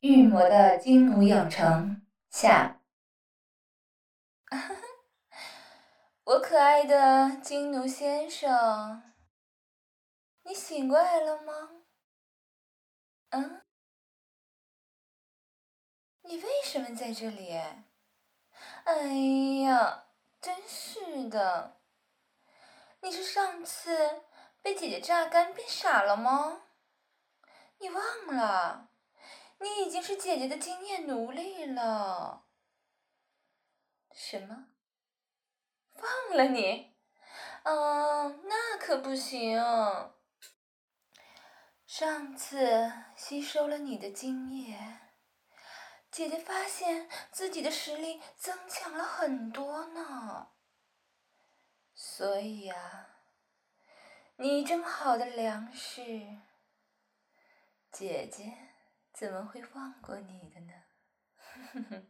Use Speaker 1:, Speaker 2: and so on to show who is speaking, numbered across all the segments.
Speaker 1: 御魔的金奴养成下。
Speaker 2: 我可爱的金奴先生，你醒过来了吗？你为什么在这里？哎呀，真是的！你是上次被姐姐榨干变傻了吗？你忘了，你已经是姐姐的经验奴隶了。什么？忘了你？那可不行。上次吸收了你的经验，姐姐发现自己的实力增强了很多呢。所以啊，你这么好的粮食，姐姐怎么会放过你的呢？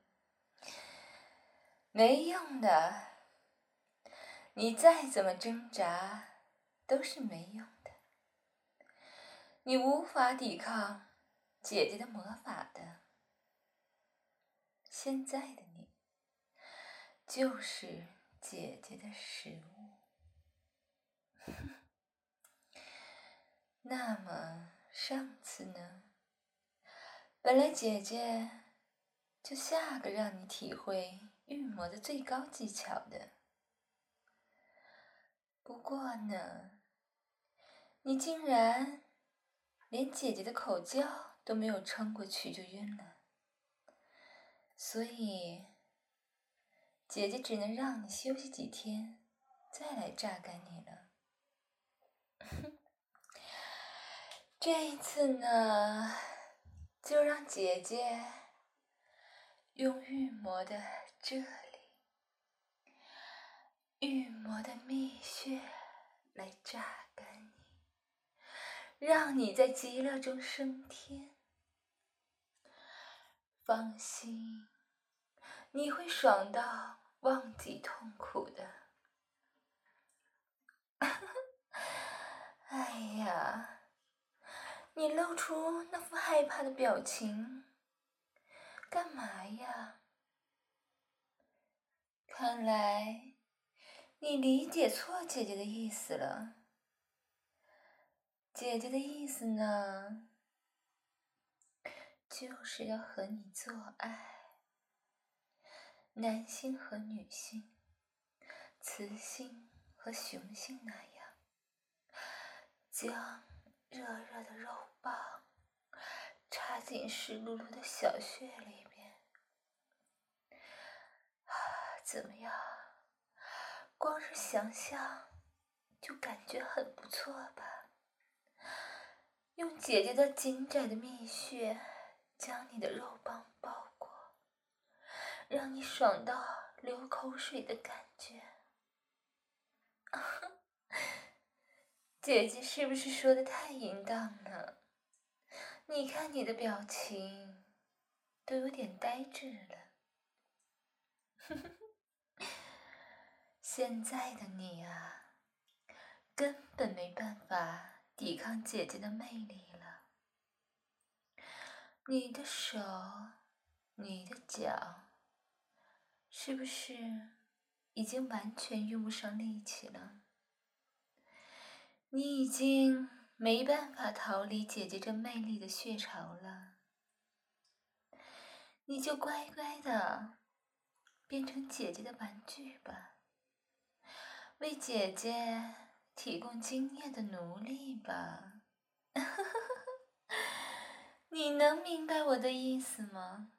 Speaker 2: 没用的，你再怎么挣扎都是没用的，你无法抵抗姐姐的魔法的。现在的你就是姐姐的食物。那么上次呢？本来姐姐就下个让你体会御魔的最高技巧的，不过呢，你竟然连姐姐的口叫都没有撑过去就晕了，所以姐姐只能让你休息几天，再来榨干你了。这一次呢，就让姐姐用御魔的这里，御魔的蜜穴来榨干你，让你在极乐中升天。放心，你会爽到忘记痛苦的。哎呀，你露出那副害怕的表情，干嘛呀？看来你理解错姐姐的意思了。姐姐的意思呢，就是要和你做爱，男性和女性，雌性和雄性那样，将热热的肉棒插进湿漉漉的小穴里边。怎么样？光是想想就感觉很不错吧？用姐姐的紧窄的蜜穴将你的肉棒包裹，让你爽到流口水的感觉。姐姐是不是说的太淫荡了？你看你的表情都有点呆滞了。现在的你啊，根本没办法抵抗姐姐的魅力了。你的手，你的脚，是不是已经完全用不上力气了？你已经没办法逃离姐姐这魅力的血潮了。你就乖乖的变成姐姐的玩具吧，为姐姐提供经验的奴隶吧。你能明白我的意思吗？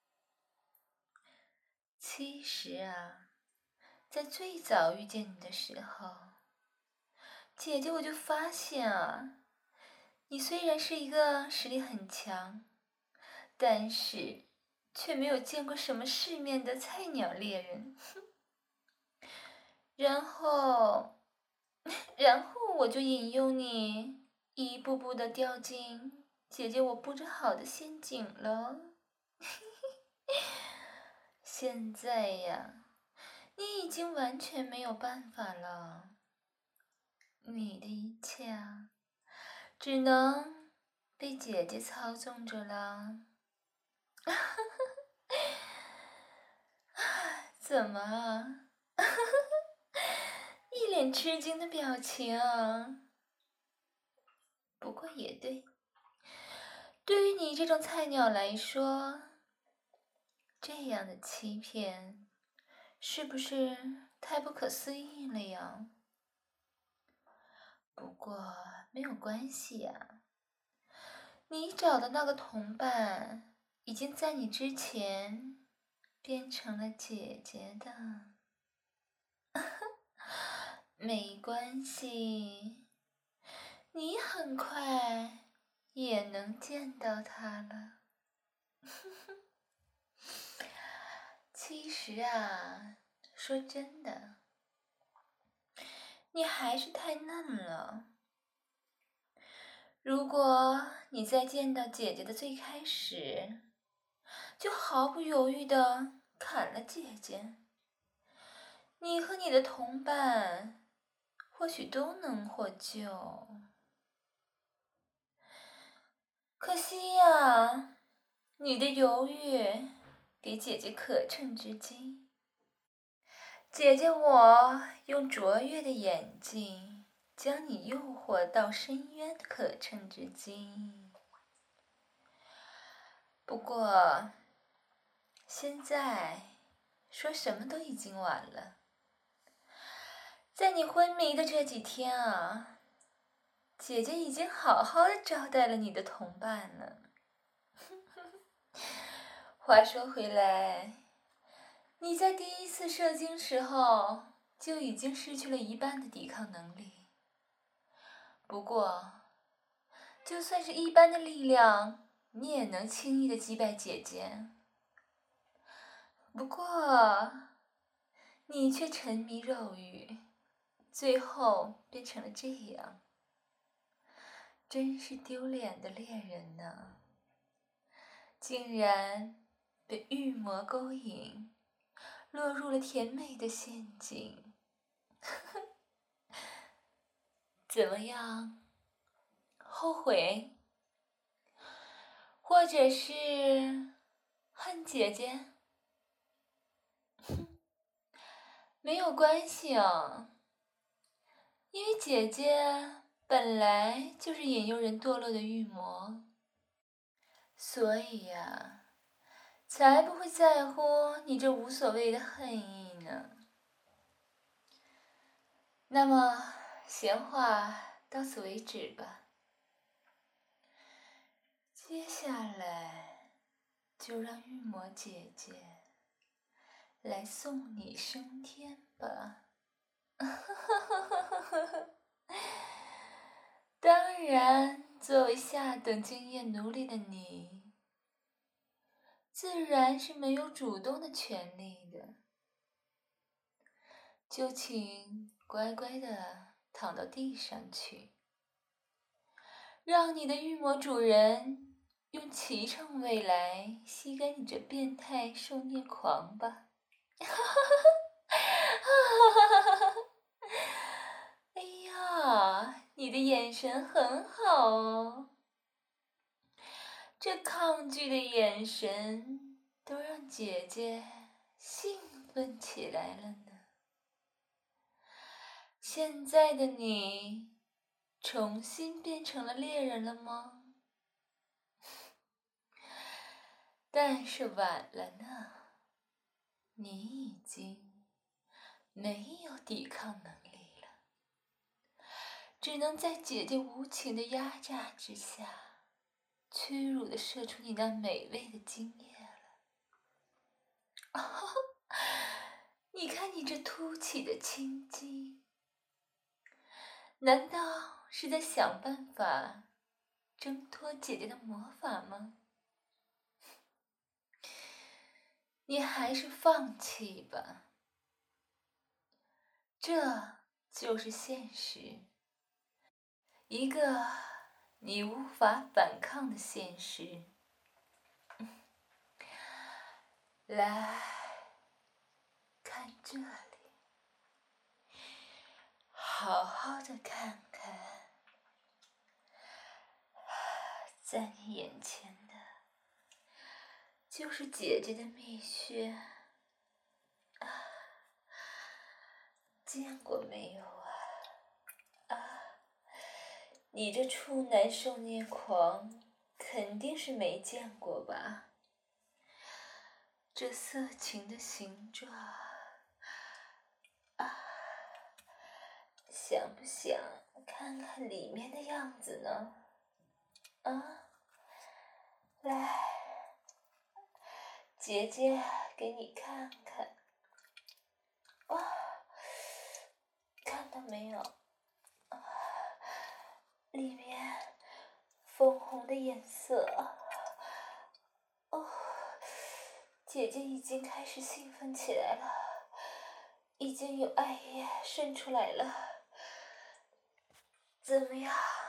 Speaker 2: 其实啊，在最早遇见你的时候，姐姐我就发现啊，你虽然是一个实力很强，但是却没有见过什么世面的菜鸟猎人。然后我就引诱你一步步的掉进姐姐我布置好的陷阱了。现在呀，你已经完全没有办法了，你的一切啊，只能被姐姐操纵着了。 怎么啊？一脸吃惊的表情啊。不过也对，对于你这种菜鸟来说，这样的欺骗是不是太不可思议了呀？不过没有关系呀，你找的那个同伴已经在你之前变成了姐姐的。没关系，你很快也能见到他了。其实啊，说真的，你还是太嫩了。如果你在见到姐姐的最开始，就毫不犹豫地砍了姐姐，你和你的同伴或许都能获救。可惜呀，你的犹豫给姐姐可乘之机。姐姐我用卓越的演技将你诱惑到深渊的可乘之机。不过现在说什么都已经晚了。在你昏迷的这几天啊，姐姐已经好好的招待了你的同伴了。话说回来，你在第一次射精时候就已经失去了一半的抵抗能力。不过，就算是一般的力量，你也能轻易的击败姐姐。不过，你却沉迷肉欲，最后变成了这样，真是丢脸的猎人呢！竟然被欲魔勾引，落入了甜美的陷阱。怎么样？后悔？或者是恨姐姐？没有关系啊，因为姐姐本来就是引诱人堕落的欲魔，所以呀，才不会在乎你这无所谓的恨意呢。那么，闲话到此为止吧。接下来，就让御魔姐姐来送你升天吧。当然，作为下等经验奴隶的你，自然是没有主动的权利的。就请乖乖的躺到地上去，让你的御魔主人用脐橙味来吸干你这变态受虐狂吧。哎呀，你的眼神很好哦，这抗拒的眼神都让姐姐兴奋起来了呢。现在的你重新变成了猎人了吗？但是晚了呢，你已经没有抵抗能力了，只能在姐姐无情的压榨之下，屈辱地射出你那美味的精液了。你看你这凸起的青筋，难道是在想办法挣脱姐姐的魔法吗？你还是放弃吧，这就是现实，一个你无法反抗的现实。来，看这里，好好的看看，在你眼前的就是姐姐的蜜穴啊，见过没有啊？你这处男受虐狂肯定是没见过吧？这色情的形状啊，想不想看看里面的样子呢？啊，来，姐姐给你看看。哇，看到没有？里面粉红的颜色。哦，姐姐已经开始兴奋起来了，已经有爱液渗出来了。怎么样？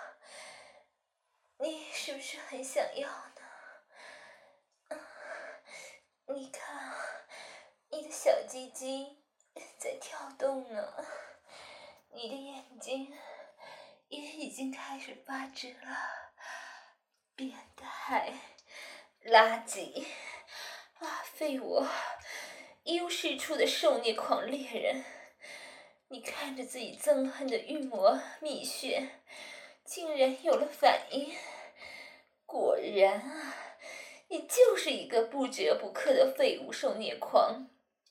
Speaker 2: 你是不是很想要呢？你看，你的小鸡鸡在跳动呢，你的眼睛也已经开始发直了。变态，垃圾，废物，一无是处的受虐狂猎人！你看着自己憎恨的玉魔蜜穴，竟然有了反应。果然啊，你就是一个不折不扣的废物受虐狂。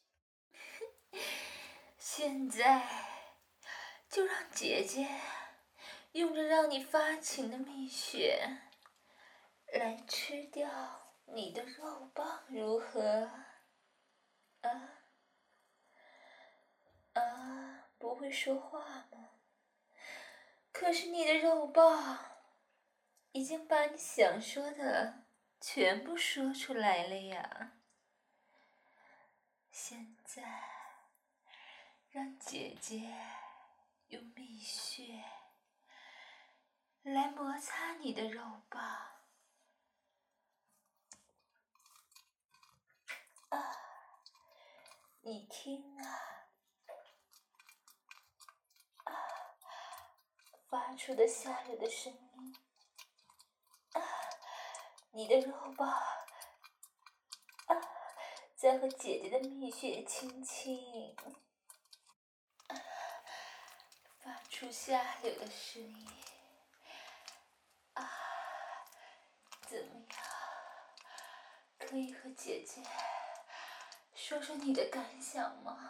Speaker 2: 现在就让姐姐用着让你发情的蜜穴来吃掉你的肉棒，如何？不会说话吗？可是你的肉棒已经把你想说的全部说出来了呀。现在让姐姐用蜜穴来摩擦你的肉棒。你听啊，发出的吓人的声音。你的肉棒在和姐姐的蜜穴亲亲，发出下流的声音。怎么样？可以和姐姐说说你的感想吗？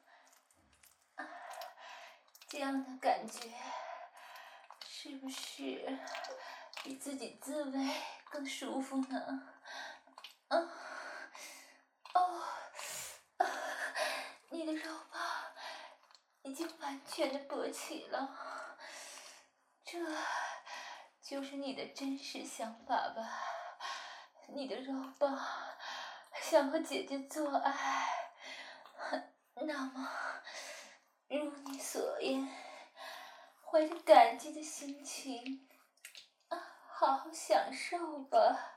Speaker 2: 这样的感觉是不是比自己自慰更舒服呢？你的肉棒已经完全的勃起了，这就是你的真实想法吧？你的肉棒想和姐姐做爱，那么如你所愿，怀着感激的心情，好好享受吧。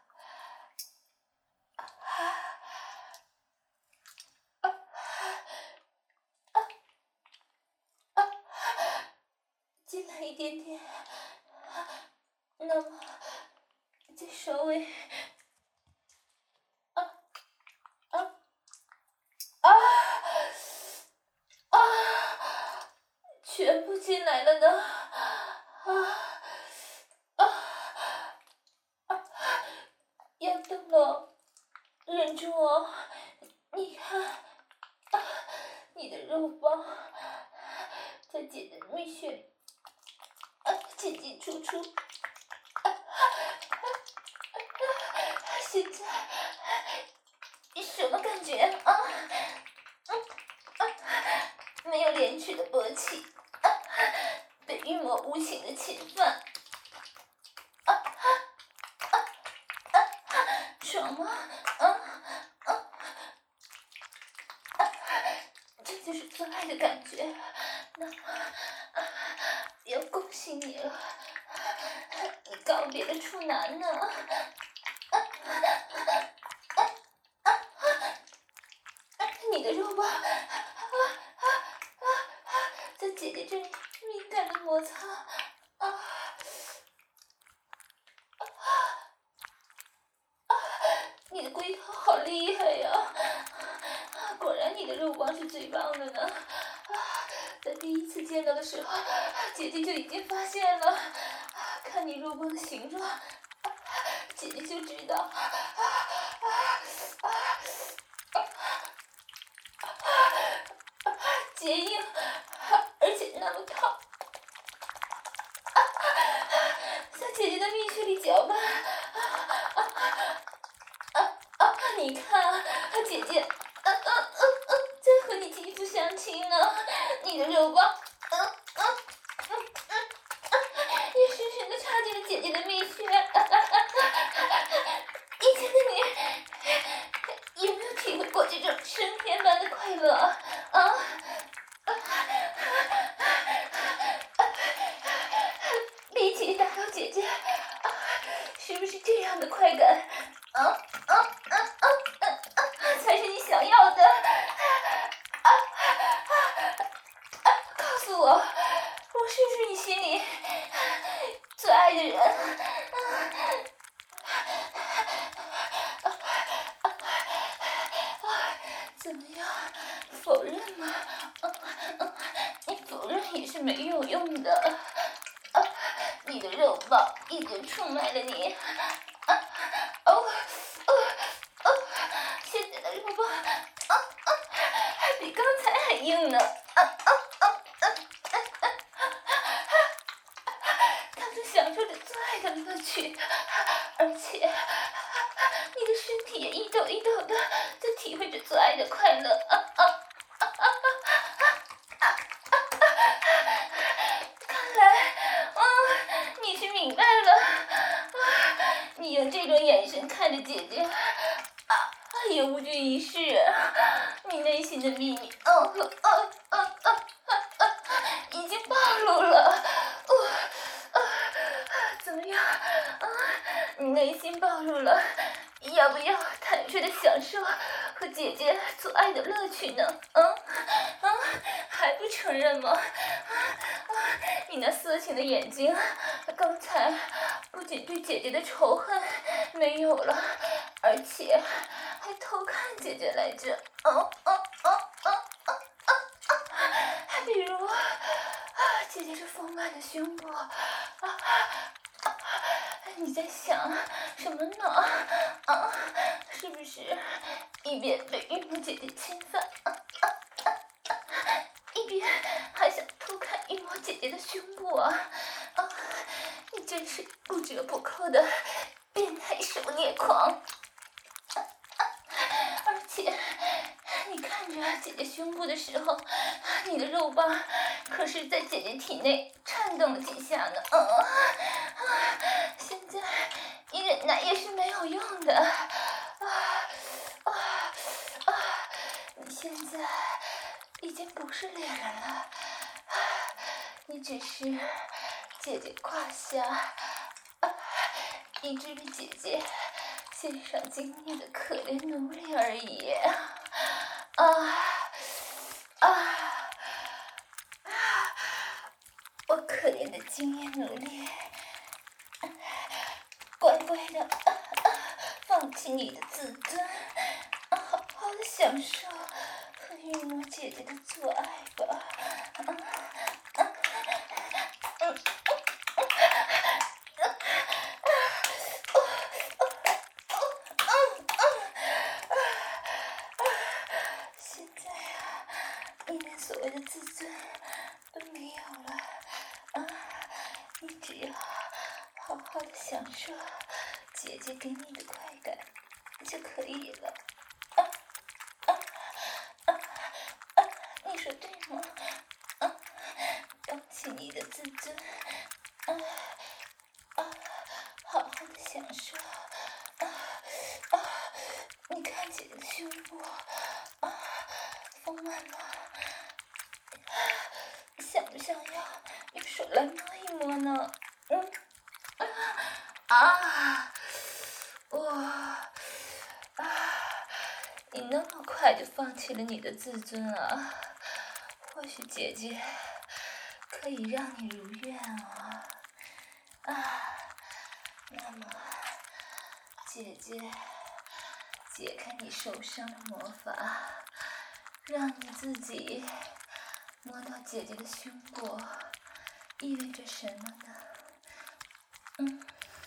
Speaker 2: 进来一点点，那么再稍微，全部进来了呢，要动了，忍住哦！你看，你的肉棒在姐的蜜穴里进进出出，现在你什么感觉啊？没有廉耻的勃起，被欲魔无情的侵犯，爽吗？这就是做爱的感觉。那么，要恭喜你了，你告别了处男呢。你的肉棒在姐姐这里敏感的摩擦，你的龟头好厉害呀！果然你的肉棒是最棒的呢。在第一次见到的时候，姐姐就已经发现了。看你肉棒的形状，姐姐就知道。坚硬，而且那么烫。在姐姐的蜜穴里搅拌。你看，姐姐，在和你肌肤相亲呢。你的肉棒，也深深地插进了姐姐的蜜穴。以前的你，有没有体会过这种升天般的快乐啊？力气打到姐姐，是不是这样的快感？才是你想要的。告诉我，我是不是你心里最爱的人？怎么样？否认吗？你否认也是没有用的。你的肉棒已经出卖了你。现在的肉棒，比刚才还硬呢。他正享受着做爱的乐趣，而且你的身体也一抖一抖的在体会着做爱的快乐。看来，你是明白了。你用这种眼神看着姐姐，也无济于事。你内心的秘密，已经暴露了。怎么样？你内心暴露了，要不要坦率的享受和姐姐做爱的乐趣呢？还不承认吗？你那色情的眼睛，刚才不仅对姐姐的仇恨没有了，而且还偷看姐姐来着。比如，姐姐这丰满的胸部，你在想什么呢？是不是一边被玉木姐姐侵犯，一边还想偷看玉木姐姐的胸部啊？你真是不折不扣的变态狩猎狂！而且，你看着姐姐胸部的时候，你的肉棒可是在姐姐体内颤动了几下呢。现在你忍耐也是没有用的。你现在已经不是猎人了，你只是姐姐胯下一只被姐姐献上精液的可怜奴隶而已。我可怜的精液奴隶，乖乖的放弃你的自尊，好好的享受和玉墨姐姐的做爱吧。现在啊，你连所谓的自尊都没有了。你只要好好的享受姐姐给你的快感就可以了。你说对吗？放弃你的自尊，好好的享受。你看姐姐的胸部，丰满吗？想不想要用手来摸一摸呢？你那么快就放弃了你的自尊啊？或许姐姐可以让你如愿啊。那么姐姐解开你受伤的魔法，让你自己摸到姐姐的胸部，意味着什么呢？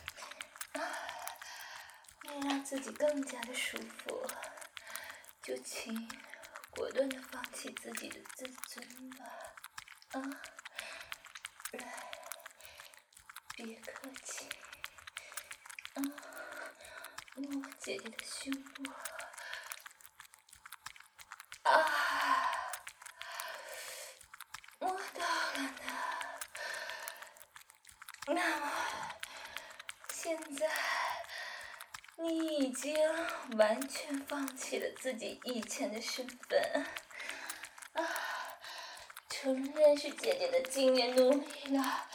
Speaker 2: 为了让自己更加的舒服，就请果断的放弃自己的自尊吧。来，别客气。摸我姐姐的胸部。摸到了呢。那么，现在你已经完全放弃了自己以前的身份，承认是姐姐的经验奴隶了。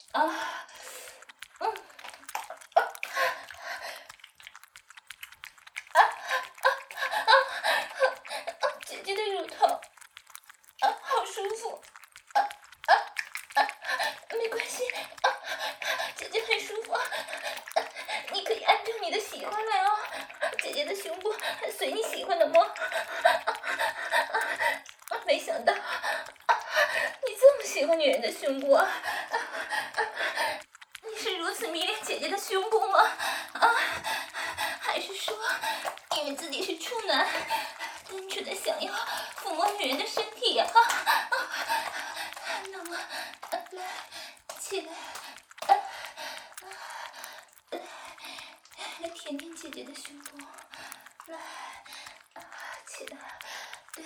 Speaker 2: 姐姐的乳头，好舒服。没关系，姐姐很舒服。你可以按照你的喜欢来哦，姐姐的胸部随你喜欢的摸。没想到你这么喜欢女人的胸部啊！你是如此迷恋姐姐的胸部吗？还是说因为自己是处男，单纯的想要抚摸女人的身体呀？那么，来，起来，来舔舔姐姐的胸部，来，起来，对，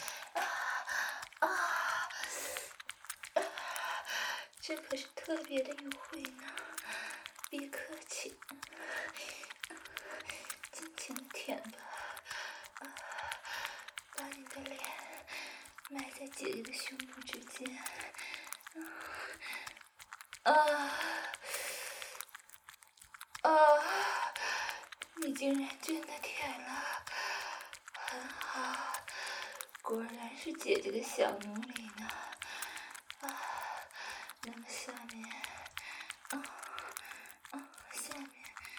Speaker 2: 这可是特别的优惠呢，别客气，尽情的舔吧，把你的脸埋在姐姐的胸部之间，你竟然真的舔了，很好，果然是姐姐的小奴隶呢。那么下面，下面，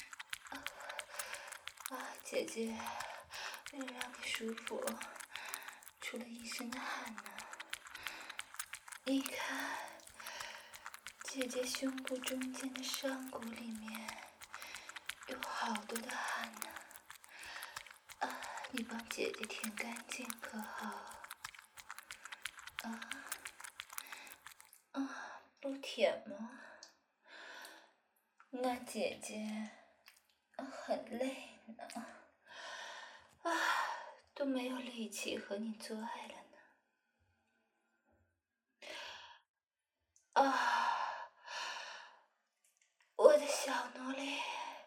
Speaker 2: 姐姐为了让你舒服，出了一身的汗呢。你看，姐姐胸部中间的上骨里面有好多的汗呢。你帮姐姐舔干净可好？不舔吗？那姐姐很累呢，都没有力气和你做爱了呢。我的小奴隶，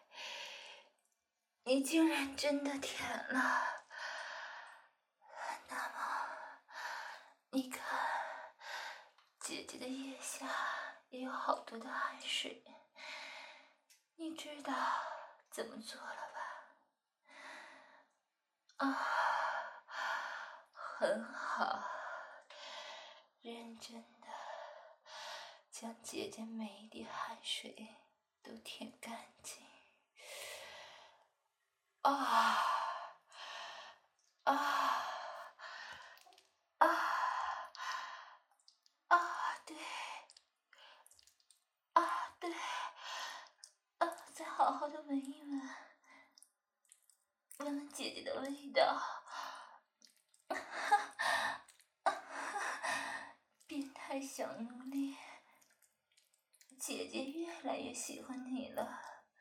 Speaker 2: 你竟然真的舔了。那么，你看，姐姐的腋下也有好多的汗水，你知道怎么做了吧？很好，认真的将姐姐每一滴汗水都舔干净。对，再好好的闻一闻，闻闻姐姐的味道。变态小奴隶，姐姐越来越喜欢你了。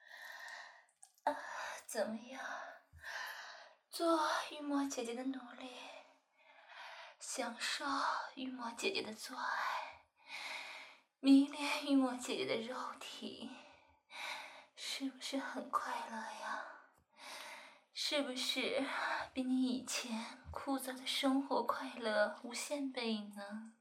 Speaker 2: 怎么样？做御魔姐姐的奴隶，享受御魔姐姐的做爱，迷恋御魔姐姐的肉体，是不是很快乐呀？是不是比你以前枯燥的生活快乐无限倍呢？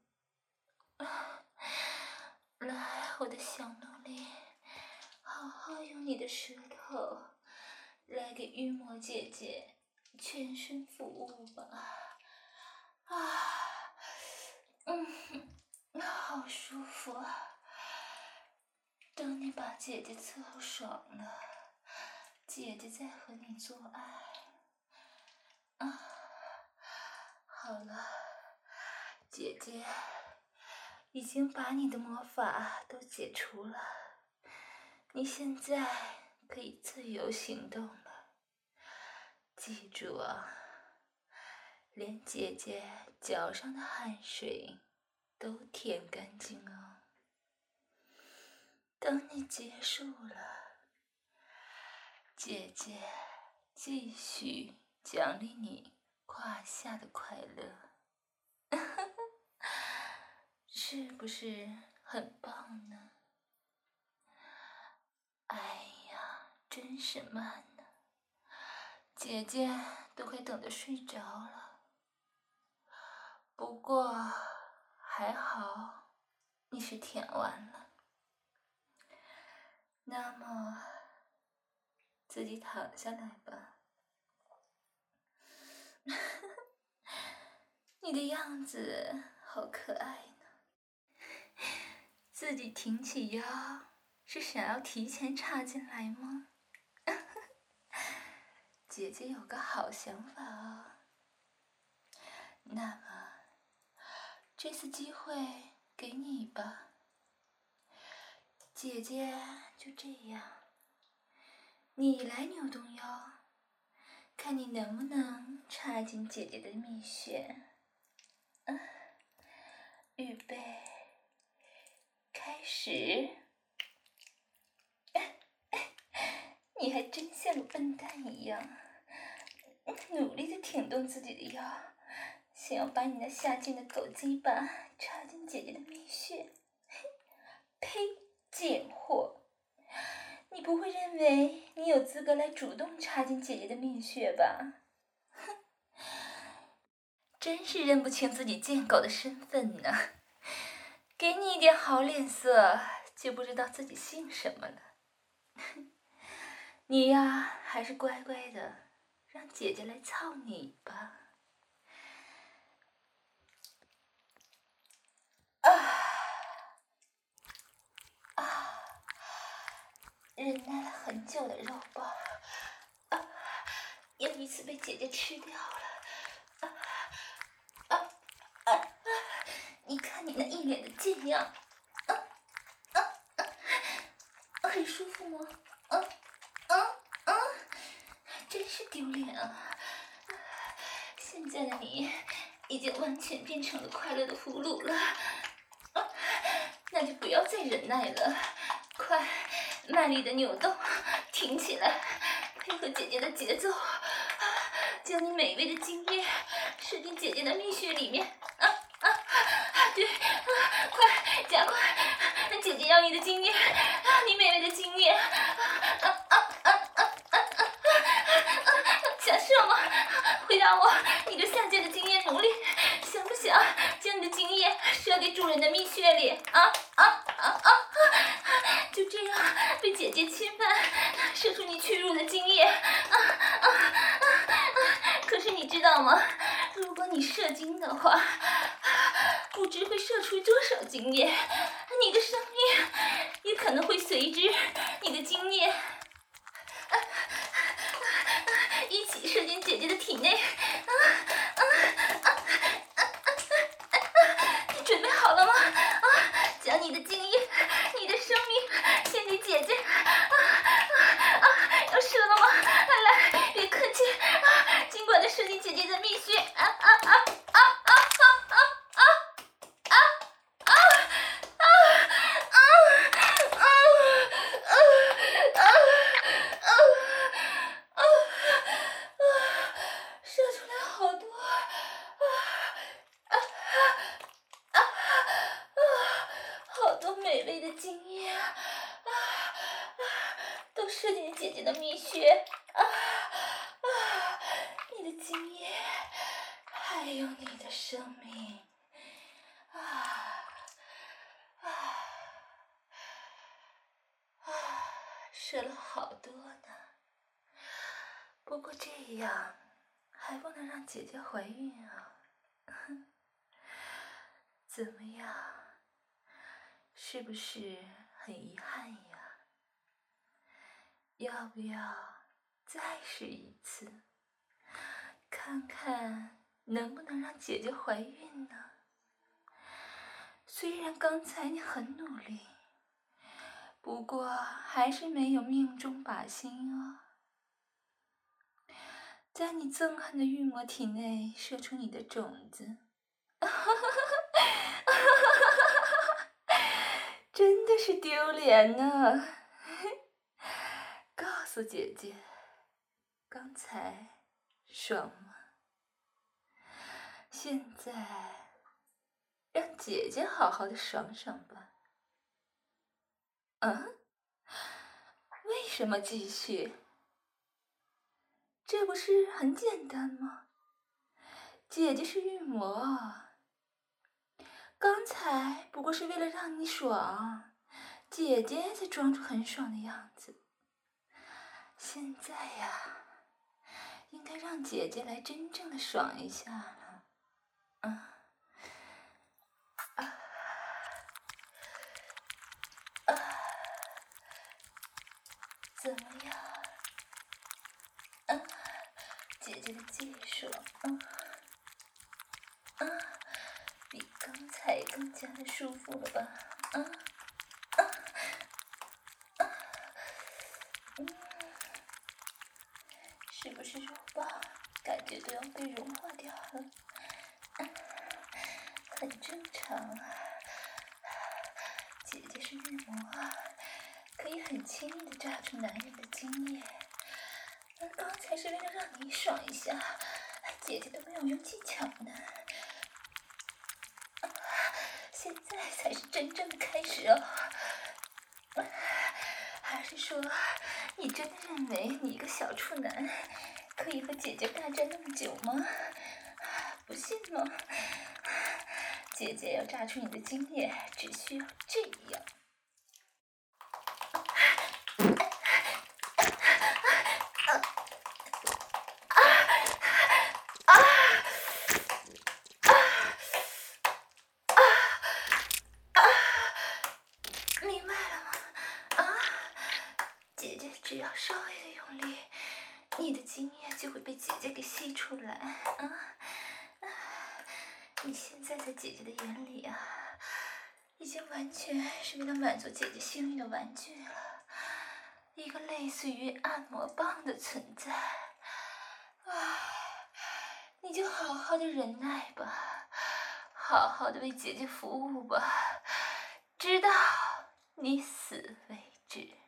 Speaker 2: 来，我的小奴隶，好好用你的舌头来给御魔姐姐全身服务吧。好舒服啊！等你把姐姐伺候爽了，姐姐再和你做爱， 好了，姐姐已经把你的魔法都解除了，你现在可以自由行动了。记住啊，连姐姐脚上的汗水都舔干净哦。等你结束了，姐姐继续奖励你胯下的快乐。是不是很棒呢？哎呀，真是慢呢，姐姐都快等着睡着了。不过还好，你是舔完了。那么，自己躺下来吧。你的样子好可爱呢。自己挺起腰，是想要提前插进来吗？姐姐有个好想法哦。那么，这次机会给你吧。姐姐就这样，你来扭动腰，看你能不能插进姐姐的蜜穴。预备，开始。你还真像个笨蛋一样，努力地挺动自己的腰，想要把你那下贱的狗鸡巴插进姐姐的蜜穴。呸！贱货！你不会认为你有资格来主动插进姐姐的蜜穴吧？哼，真是认不清自己贱狗的身份呢。给你一点好脸色，就不知道自己姓什么了。你呀，还是乖乖的，让姐姐来操你吧。忍耐了很久的肉包，又一次被姐姐吃掉了。你看你那一脸的贱样，很舒服吗？真是丢脸啊！现在的你已经完全变成了快乐的俘虏了，那就不要再忍耐了，快卖力的扭动，挺起来，配合姐姐的节奏，将你美味的精液射进姐姐的蜜穴里面。对，快加快，姐姐要你的精液，你美味的精液。想射吗？回答我，你这下贱的精液奴隶，想不想将你的精液射给主人的蜜穴里？就这样被姐姐侵犯，射出你屈辱的精液。可是你知道吗？如果你射精的话，不知会射出多少精液，你的生命也可能会随之你的精液一起射进姐姐的体内。你准备好了吗？将你的精液，你的生命献给姐姐。要射了吗？来，别客气，尽管的射进姐姐的蜜穴。射出来好多，好多美味的精液都射进姐姐的蜜穴。你的精液，还有你的生命。射了好多呢。不过这样还不能让姐姐怀孕啊。怎么样？是不是很遗憾呀？要不要再试一次？ 看看能不能让姐姐怀孕呢？虽然刚才你很努力，不过还是没有命中靶心哦。在你憎恨的玉魔体内射出你的种子，真的是丢脸呢！告诉姐姐，刚才爽吗？现在让姐姐好好的爽爽吧。为什么继续？这不是很简单吗？姐姐是玉魔，刚才不过是为了让你爽，姐姐才装出很爽的样子。现在呀，应该让姐姐来真正的爽一下了。怎么样？姐姐的技术，比刚才更加的舒服了吧？是不是肉棒感觉都要被融化掉了？很正常啊，姐姐是玉魔啊，可以很轻易的榨出男人的精液。而刚才是为了让你爽一下，姐姐都没有用技巧呢。现在才是真正的开始哦。还是说，你真的认为你一个小处男可以和姐姐大战那么久吗？不信吗？姐姐要榨出你的精液，只需要这样。明白了吗？姐姐只要稍微的用力，你的精液就会被姐姐给吸出来啊！你现在在姐姐的眼里啊，已经完全是为了满足姐姐性欲的玩具了，一个类似于按摩棒的存在。你就好好的忍耐吧，好好的为姐姐服务吧，直到你死为止。